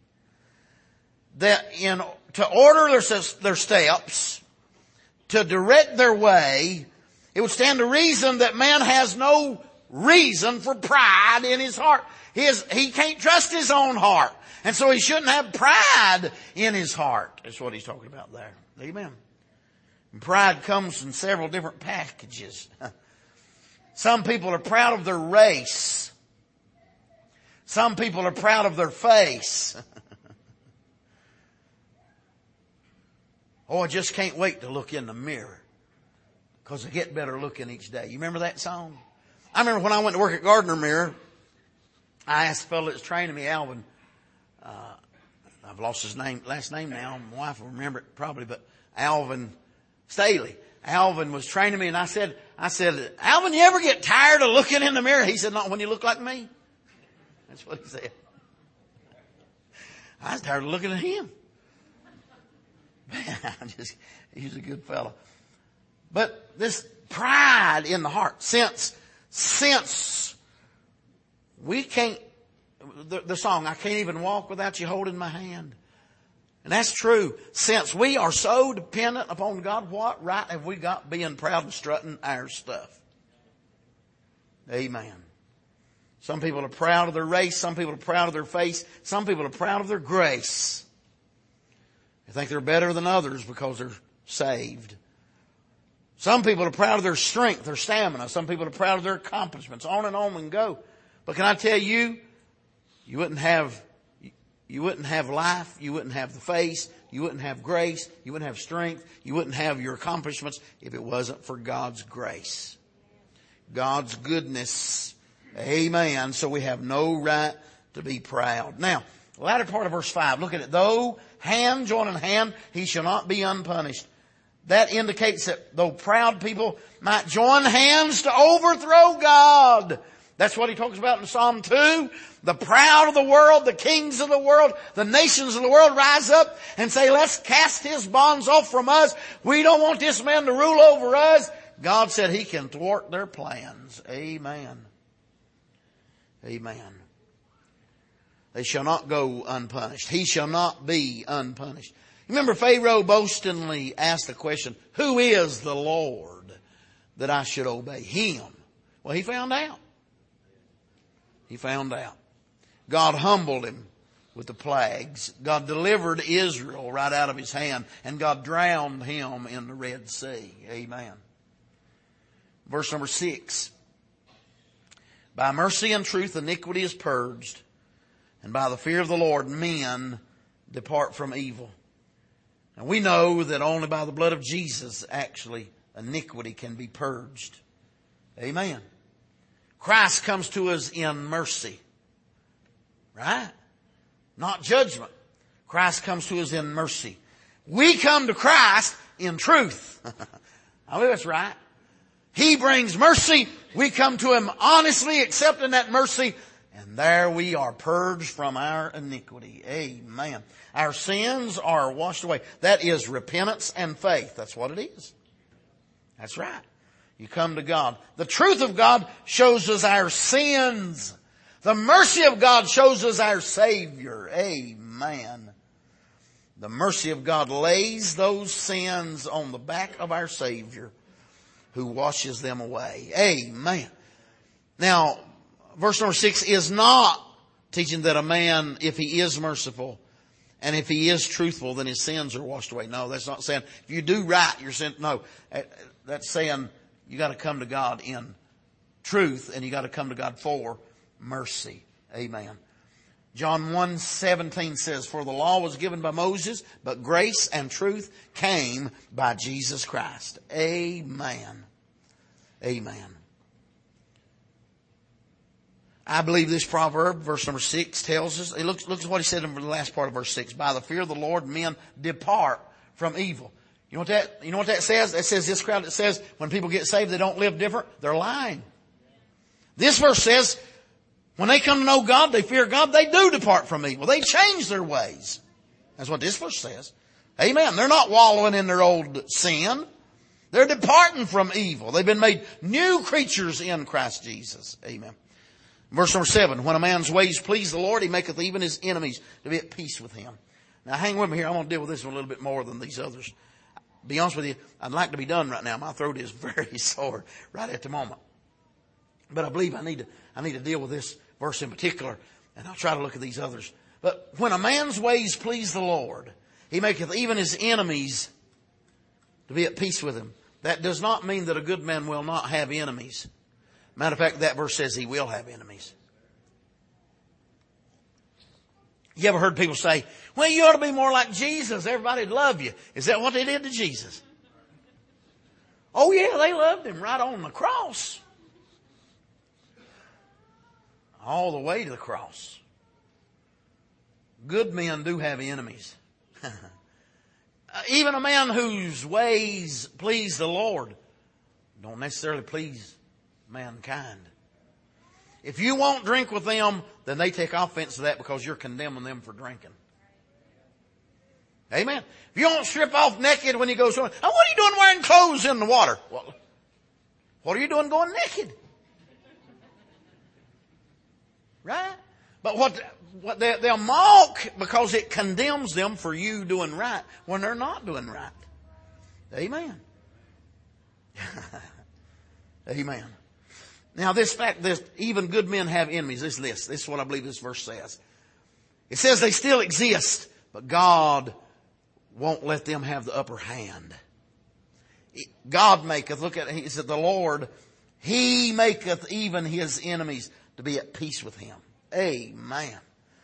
that to order their steps, to direct their way, it would stand to reason that man has no reason for pride in his heart. He can't trust his own heart. And so he shouldn't have pride in his heart. That's what he's talking about there. Amen. And pride comes in several different packages. Some people are proud of their race. Some people are proud of their face. Oh, I just can't wait to look in the mirror because I get better looking each day. You remember that song? I remember when I went to work at Gardner Mirror, I asked the fellow that's training me, Alvin. I've lost his last name now. My wife will remember it probably, but Alvin Staley. Alvin was training me, and I said, Alvin, you ever get tired of looking in the mirror? He said, not when you look like me. That's what he said. I was tired of looking at him. Man, he's a good fellow. But this pride in the heart, since we can't, the song, I can't even walk without you holding my hand. And that's true. Since we are so dependent upon God, what right have we got being proud and strutting our stuff? Amen. Some people are proud of their race. Some people are proud of their face. Some people are proud of their grace. They think they're better than others because they're saved. Some people are proud of their strength, their stamina. Some people are proud of their accomplishments. On and on we can go. But can I tell you, you wouldn't have life, you wouldn't have the face, you wouldn't have grace, you wouldn't have strength, you wouldn't have your accomplishments if it wasn't for God's grace. God's goodness. Amen. So we have no right to be proud. Now, the latter part of verse 5, look at it. Though hand join in hand, he shall not be unpunished. That indicates that though proud people might join hands to overthrow God. That's what he talks about in Psalm 2. The proud of the world, the kings of the world, the nations of the world rise up and say, let's cast his bonds off from us. We don't want this man to rule over us. God said he can thwart their plans. Amen. Amen. They shall not go unpunished. He shall not be unpunished. Remember, Pharaoh boastingly asked the question, who is the Lord that I should obey him? Well, he found out. He found out. God humbled him with the plagues. God delivered Israel right out of his hand, and God drowned him in the Red Sea. Amen. Verse number 6. By mercy and truth iniquity is purged, and by the fear of the Lord men depart from evil. And we know that only by the blood of Jesus actually iniquity can be purged. Amen. Christ comes to us in mercy. Right? Not judgment. Christ comes to us in mercy. We come to Christ in truth. I believe that's right. He brings mercy. We come to him honestly accepting that mercy. And there we are purged from our iniquity. Amen. Our sins are washed away. That is repentance and faith. That's what it is. That's right. You come to God. The truth of God shows us our sins. The mercy of God shows us our Savior. Amen. The mercy of God lays those sins on the back of our Savior who washes them away. Amen. Now, verse number 6 is not teaching that a man, if he is merciful and if he is truthful, then his sins are washed away. No, that's not saying if you do right, your sin. No, that's saying you got to come to God in truth and you got to come to God for mercy. Amen. John 1:17 says, for the law was given by Moses, but grace and truth came by Jesus Christ. Amen. Amen. I believe this proverb, verse number 6, tells us, look at what he said in the last part of verse 6. By the fear of the Lord, men depart from evil. You know what that says? It says this crowd that says when people get saved, they don't live different. They're lying. This verse says, when they come to know God, they fear God, they do depart from evil. They change their ways. That's what this verse says. Amen. They're not wallowing in their old sin. They're departing from evil. They've been made new creatures in Christ Jesus. Amen. Verse number 7, when a man's ways please the Lord, he maketh even his enemies to be at peace with him. Now hang with me here. I'm going to deal with this one a little bit more than these others. Be honest with you, I'd like to be done right now. My throat is very sore right at the moment. But I believe I need to deal with this verse in particular, and I'll try to look at these others. But when a man's ways please the Lord, he maketh even his enemies to be at peace with him. That does not mean that a good man will not have enemies. Matter of fact, that verse says he will have enemies. You ever heard people say, well, you ought to be more like Jesus. Everybody'd love you. Is that what they did to Jesus? Oh yeah, they loved him right on the cross. All the way to the cross. Good men do have enemies. Even a man whose ways please the Lord don't necessarily please mankind. If you won't drink with them, then they take offense to that because you're condemning them for drinking. Amen. If you don't strip off naked when you go swimming, oh, what are you doing wearing clothes in the water? Well, what are you doing going naked? Right? But what they'll mock because it condemns them for you doing right when they're not doing right. Amen. Amen. Now this fact that even good men have enemies, this is what I believe this verse says. It says they still exist, but God won't let them have the upper hand. God maketh, look at it, he said the Lord, he maketh even his enemies to be at peace with him. Amen.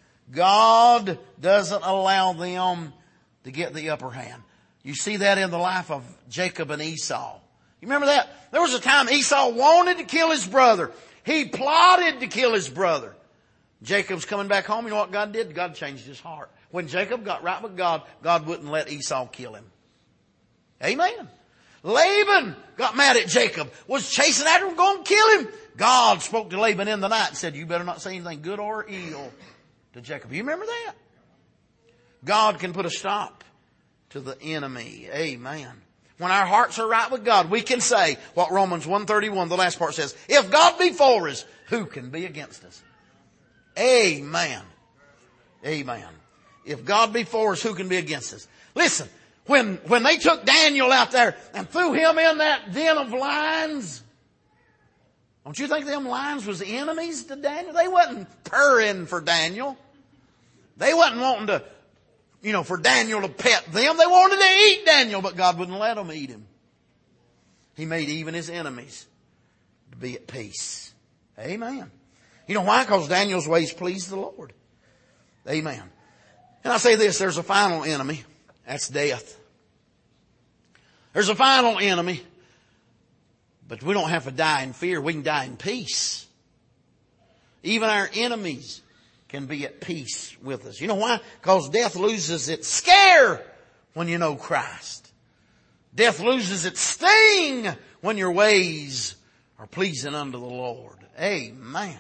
God doesn't allow them to get the upper hand. You see that in the life of Jacob and Esau. You remember that? There was a time Esau wanted to kill his brother. He plotted to kill his brother. Jacob's coming back home. You know what God did? God changed his heart. When Jacob got right with God, God wouldn't let Esau kill him. Amen. Laban got mad at Jacob, was chasing after him, going to kill him. God spoke to Laban in the night and said, you better not say anything good or ill to Jacob. You remember that? God can put a stop to the enemy. Amen. When our hearts are right with God, we can say what Romans 1:31, the last part says, if God be for us, who can be against us? Amen. Amen. If God be for us, who can be against us? Listen, when they took Daniel out there and threw him in that den of lions, don't you think them lions was enemies to Daniel? They wasn't purring for Daniel. They wasn't wanting to, for Daniel to pet them. They wanted to eat Daniel, but God wouldn't let them eat him. He made even his enemies to be at peace. Amen. You know why? Because Daniel's ways pleased the Lord. Amen. And I say this, there's a final enemy. That's death. There's a final enemy. But we don't have to die in fear. We can die in peace. Even our enemies can be at peace with us. You know why? Because death loses its scare when you know Christ. Death loses its sting when your ways are pleasing unto the Lord. Amen.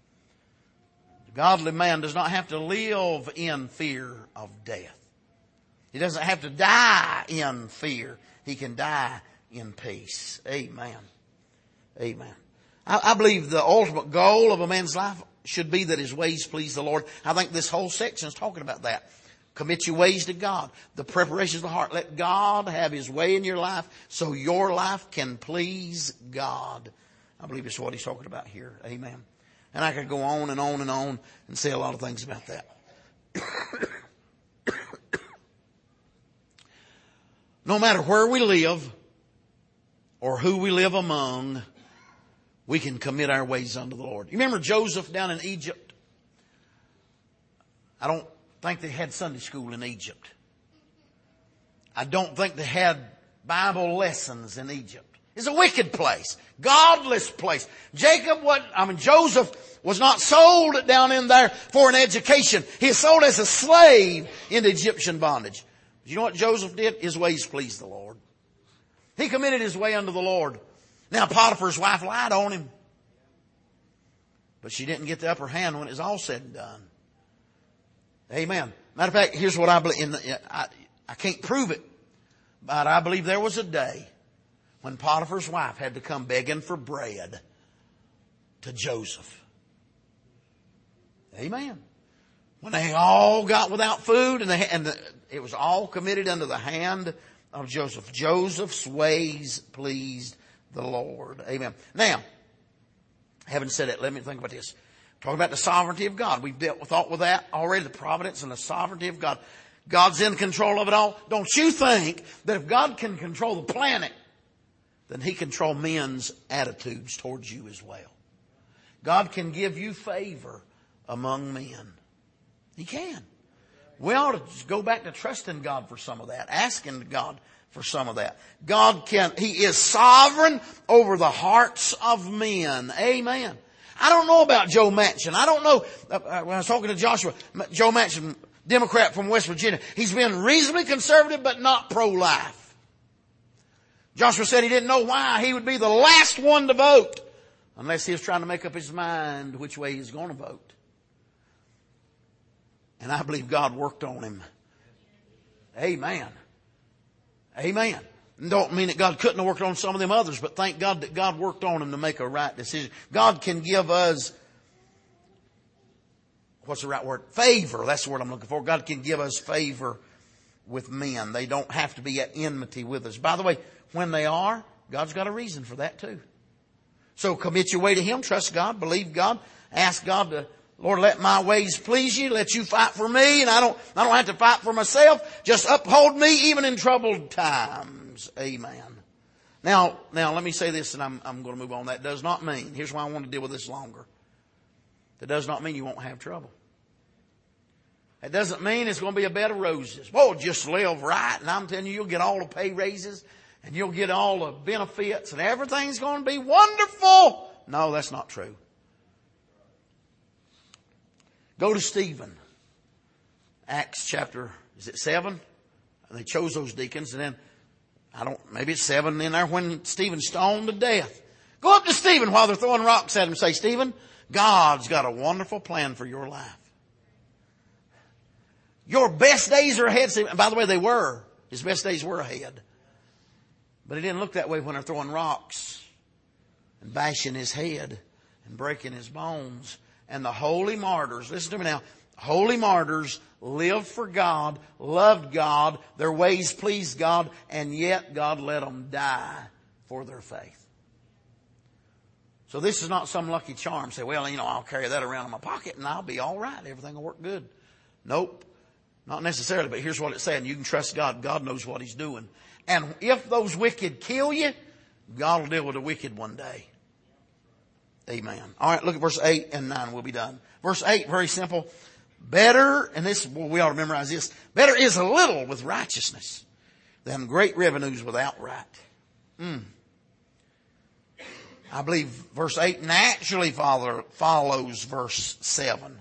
The godly man does not have to live in fear of death. He doesn't have to die in fear. He can die in peace. Amen. Amen. I believe the ultimate goal of a man's life should be that his ways please the Lord. I think this whole section is talking about that. Commit your ways to God. The preparations of the heart. Let God have His way in your life so your life can please God. I believe it's what he's talking about here. Amen. And I could go on and on and on and say a lot of things about that. No matter where we live or who we live among, we can commit our ways unto the Lord. You remember Joseph down in Egypt? I don't think they had Sunday school in Egypt. I don't think they had Bible lessons in Egypt. It's a wicked place. Godless place. Joseph was not sold down in there for an education. He was sold as a slave into Egyptian bondage. But you know what Joseph did? His ways pleased the Lord. He committed his way unto the Lord. Now Potiphar's wife lied on him. But she didn't get the upper hand when it was all said and done. Amen. Matter of fact, here's what I believe. I can't prove it. But I believe there was a day when Potiphar's wife had to come begging for bread to Joseph. Amen. When they all got without food and it was all committed under the hand of Joseph. Joseph's ways pleased the Lord. Amen. Now, having said that, let me think about this. Talking about the sovereignty of God. We've thought with that already, the providence and the sovereignty of God. God's in control of it all. Don't you think that if God can control the planet, then He can control men's attitudes towards you as well. God can give you favor among men. He can. We ought to just go back to trusting God for some of that, asking God for some of that. He is sovereign over the hearts of men. Amen. I don't know about Joe Manchin. I don't know, when I was talking to Joshua, Joe Manchin, Democrat from West Virginia, he's been reasonably conservative but not pro-life. Joshua said he didn't know why he would be the last one to vote unless he was trying to make up his mind which way he's going to vote. And I believe God worked on him. Amen. Amen. Don't mean that God couldn't have worked on some of them others, but thank God that God worked on him to make a right decision. God can give us, what's the right word? Favor. That's the word I'm looking for. God can give us favor with men. They don't have to be at enmity with us. By the way, when they are, God's got a reason for that too. So commit your way to Him. Trust God. Believe God. Ask God to, Lord, let my ways please you. Let you fight for me. And I don't have to fight for myself. Just uphold me even in troubled times. Amen. Now let me say this and I'm going to move on. That does not mean, here's why I want to deal with this longer. That does not mean you won't have trouble. It doesn't mean it's going to be a bed of roses. Whoa, just live right. And I'm telling you, you'll get all the pay raises and you'll get all the benefits and everything's going to be wonderful. No, that's not true. Go to Stephen. Acts chapter, is it 7? They chose those deacons and then, maybe it's 7 in there when Stephen stoned to death. Go up to Stephen while they're throwing rocks at him and say, Stephen, God's got a wonderful plan for your life. Your best days are ahead. And by the way, they were. His best days were ahead. But it didn't look that way when they're throwing rocks and bashing his head and breaking his bones. And the holy martyrs, listen to me now, holy martyrs lived for God, loved God, their ways pleased God, and yet God let them die for their faith. So this is not some lucky charm. Say, well, I'll carry that around in my pocket and I'll be all right. Everything will work good. Nope. Not necessarily, but here's what it's saying. You can trust God. God knows what He's doing. And if those wicked kill you, God will deal with the wicked one day. Amen. All right, look at verse 8 and 9. We'll be done. Verse 8, very simple. Better, and this, we ought to memorize this. Better is a little with righteousness than great revenues without right. I believe verse 8 naturally follows verse 7.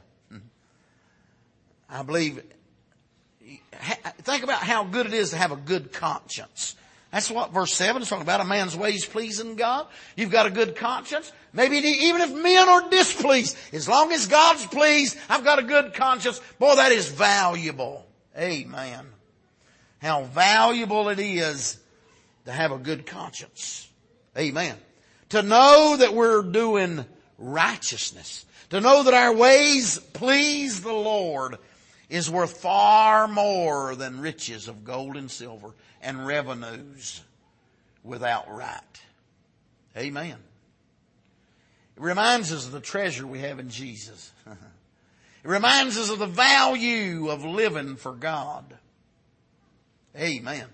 I believe, think about how good it is to have a good conscience. That's what verse 7 is talking about. A man's ways pleasing God. You've got a good conscience. Maybe even if men are displeased, as long as God's pleased, I've got a good conscience. Boy, that is valuable. Amen. How valuable it is to have a good conscience. Amen. To know that we're doing righteousness. To know that our ways please the Lord is worth far more than riches of gold and silver and revenues without right. Amen. It reminds us of the treasure we have in Jesus. It reminds us of the value of living for God. Amen.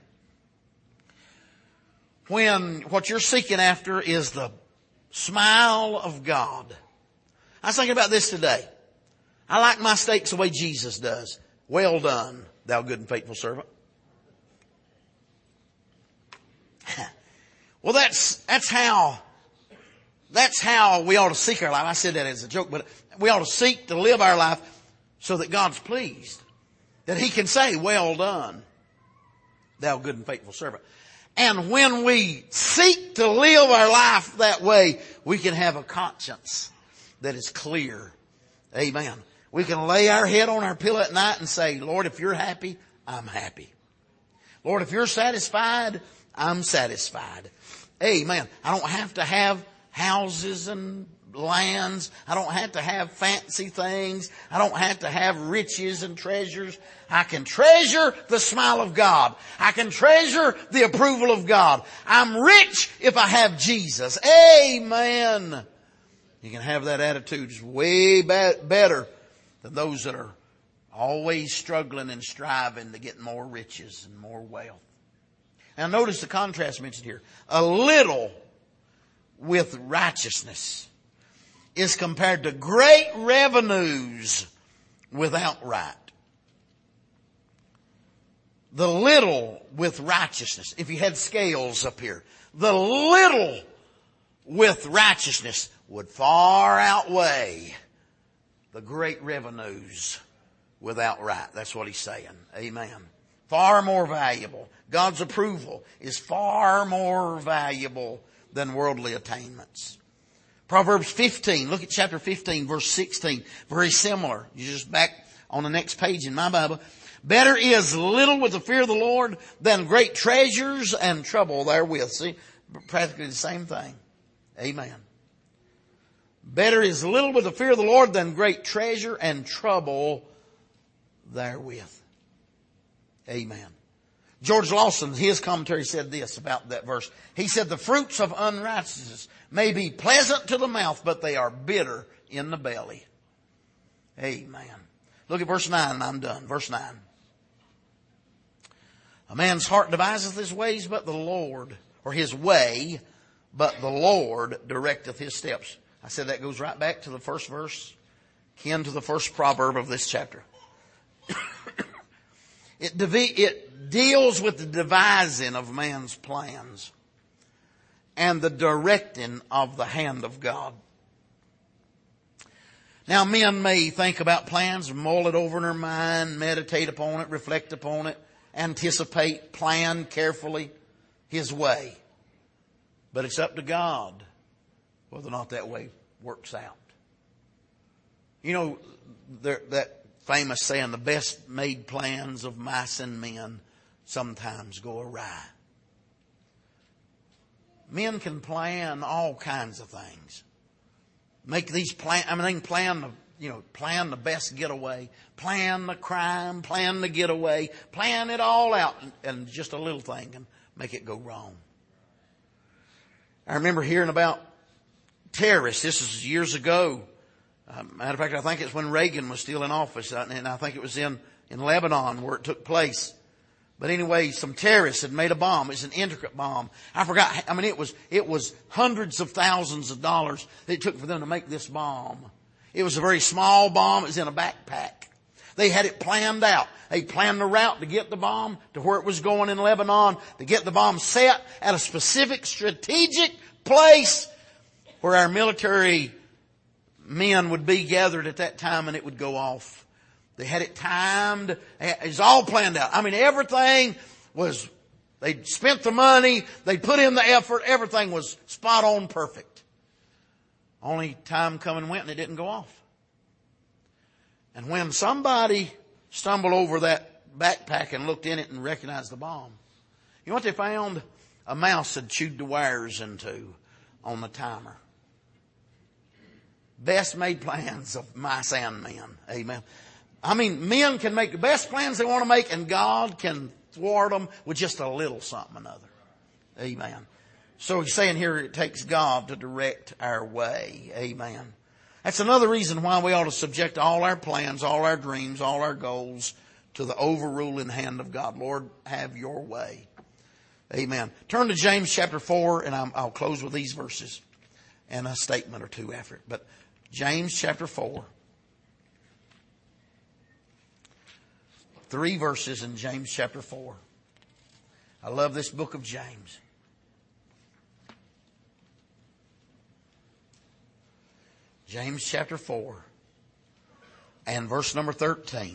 When what you're seeking after is the smile of God. I was thinking about this today. I like my steaks the way Jesus does. Well done, thou good and faithful servant. Well, that's how we ought to seek our life. I said that as a joke, but we ought to seek to live our life so that God's pleased. That He can say, well done, thou good and faithful servant. And when we seek to live our life that way, we can have a conscience that is clear. Amen. We can lay our head on our pillow at night and say, Lord, if you're happy, I'm happy. Lord, if you're satisfied, I'm satisfied. Amen. I don't have to have houses and lands. I don't have to have fancy things. I don't have to have riches and treasures. I can treasure the smile of God. I can treasure the approval of God. I'm rich if I have Jesus. Amen. You can have that attitude. It's way better than those that are always struggling and striving to get more riches and more wealth. Now notice the contrast mentioned here. A little with righteousness is compared to great revenues without right. The little with righteousness, if you had scales up here, the little with righteousness would far outweigh the great revenues without right. That's what he's saying. Amen. Far more valuable. God's approval is far more valuable than worldly attainments. Proverbs 15, look at chapter 15, verse 16. Very similar. You're just back on the next page in my Bible. Better is little with the fear of the Lord than great treasures and trouble therewith. See, practically the same thing. Amen. Better is little with the fear of the Lord than great treasure and trouble therewith. Amen. George Lawson, his commentary said this about that verse. He said, the fruits of unrighteousness may be pleasant to the mouth, but they are bitter in the belly. Amen. Look at verse 9 and I'm done. Verse 9. A man's heart deviseth his ways, but the Lord, or his way, but the Lord directeth his steps. I said that goes right back to the first verse, kin to the first proverb of this chapter. It deals with the devising of man's plans and the directing of the hand of God. Now, men may think about plans, mull it over in their mind, meditate upon it, reflect upon it, anticipate, plan carefully His way. But it's up to God whether or not that way works out. You know, that famous saying, the best made plans of mice and men sometimes go awry. Men can plan all kinds of things. Make these plans. I mean, they can plan the best getaway, plan the crime, plan the getaway, plan it all out, and just a little thing can make it go wrong. I remember hearing about terrorists. This is years ago. Matter of fact, I think it's when Reagan was still in office, and I think it was in Lebanon where it took place. But anyway, some terrorists had made a bomb. It was an intricate bomb. I forgot. I mean, it was hundreds of thousands of dollars that it took for them to make this bomb. It was a very small bomb. It was in a backpack. They had it planned out. They planned the route to get the bomb to where it was going in Lebanon, to get the bomb set at a specific strategic place where our military men would be gathered at that time, and it would go off. They had it timed. It was all planned out. I mean, everything was, they'd spent the money, they'd put in the effort, everything was spot on perfect. Only time come and went and it didn't go off. And when somebody stumbled over that backpack and looked in it and recognized the bomb, you know what they found? a mouse had chewed the wires into on the timer. Best made plans of mice and men. Amen. I mean, men can make the best plans they want to make, and God can thwart them with just a little something or another. Amen. So he's saying here it takes God to direct our way. Amen. That's another reason why we ought to subject all our plans, all our dreams, all our goals to the overruling hand of God. Lord, have your way. Amen. Turn to James chapter 4, and I'll close with these verses and a statement or two after it. But James chapter 4. 3 verses in James chapter 4. I love this book of James. James chapter 4 and verse number 13.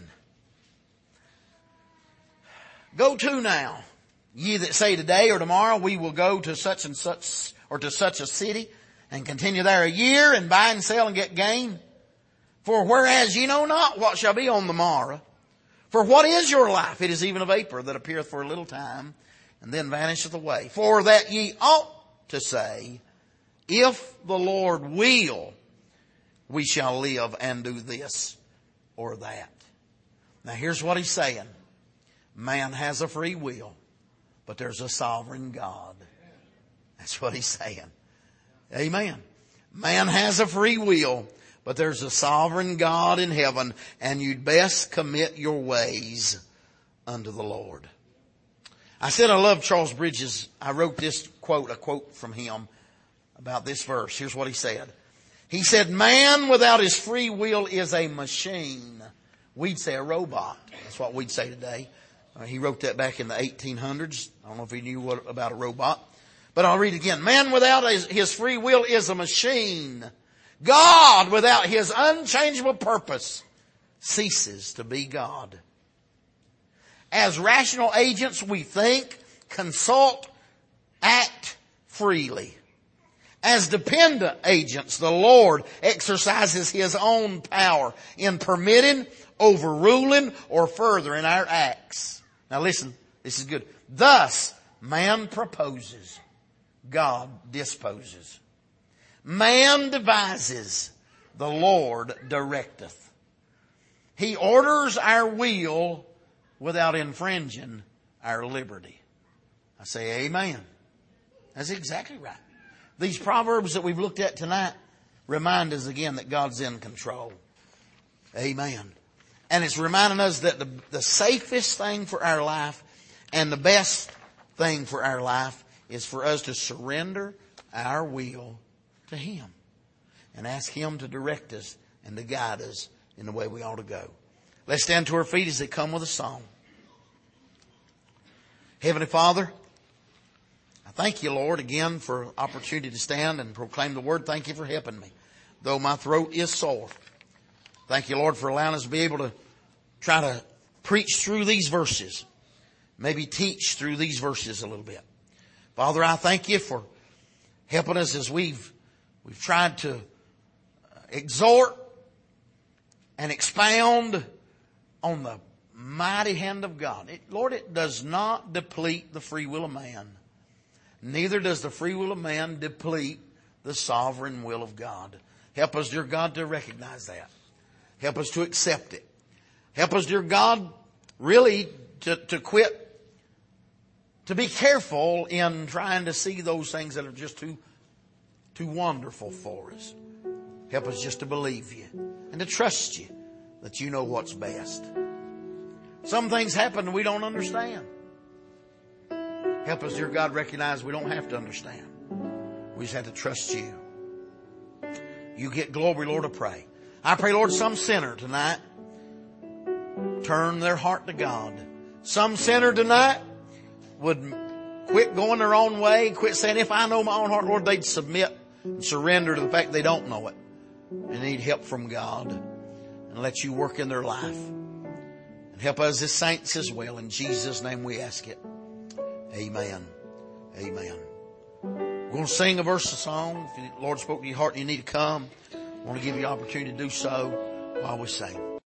Go to now, ye that say today or tomorrow we will go to such and such or to such a city and continue there a year and buy and sell and get gain. For whereas ye know not what shall be on the morrow, for what is your life? It is even a vapor that appeareth for a little time and then vanisheth away. For that ye ought to say, if the Lord will, we shall live and do this or that. Now here's what he's saying. Man has a free will, but there's a sovereign God. That's what he's saying. Amen. Man has a free will, but there's a sovereign God in heaven, and you'd best commit your ways unto the Lord. I said I love Charles Bridges. I wrote this quote, a quote from him about this verse. Here's what he said. He said, man without his free will is a machine. We'd say a robot. That's what we'd say today. He wrote that back in the 1800s. I don't know if he knew about a robot. But I'll read it again. Man without his free will is a machine. God without his unchangeable purpose ceases to be God. As rational agents, we think, consult, act freely. As dependent agents, the Lord exercises his own power in permitting, overruling, or furthering our acts. Now listen, this is good. Thus, man proposes, God disposes. Man devises, the Lord directeth. He orders our will without infringing our liberty. I say amen. That's exactly right. These proverbs that we've looked at tonight remind us again that God's in control. Amen. And it's reminding us that the safest thing for our life and the best thing for our life is for us to surrender our will to him and ask him to direct us and to guide us in the way we ought to go. Let's stand to our feet as they come with a song. Heavenly Father, I thank you, Lord, again for opportunity to stand and proclaim the word. Thank you for helping me, though my throat is sore. Thank you, Lord, for allowing us to be able to try to preach through these verses, maybe teach through these verses a little bit. Father, I thank you for helping us as we've tried to exhort and expound on the mighty hand of God. Lord, it does not deplete the free will of man. Neither does the free will of man deplete the sovereign will of God. Help us, dear God, to recognize that. Help us to accept it. Help us, dear God, really to quit, to be careful in trying to see those things that are just too wonderful for us. Help us just to believe you and to trust you that you know what's best. Some things happen and we don't understand. Help us, dear God, recognize we don't have to understand. We just have to trust you. You get glory, Lord, I pray. I pray, Lord, some sinner tonight turn their heart to God. Some sinner tonight would quit going their own way, quit saying, if I know my own heart, Lord, they'd submit and surrender to the fact they don't know it and need help from God and let you work in their life. And help us as saints as well. In Jesus' name we ask it. Amen. Amen. We're going to sing a verse of song. If the Lord spoke to your heart and you need to come, I want to give you an opportunity to do so while we sing.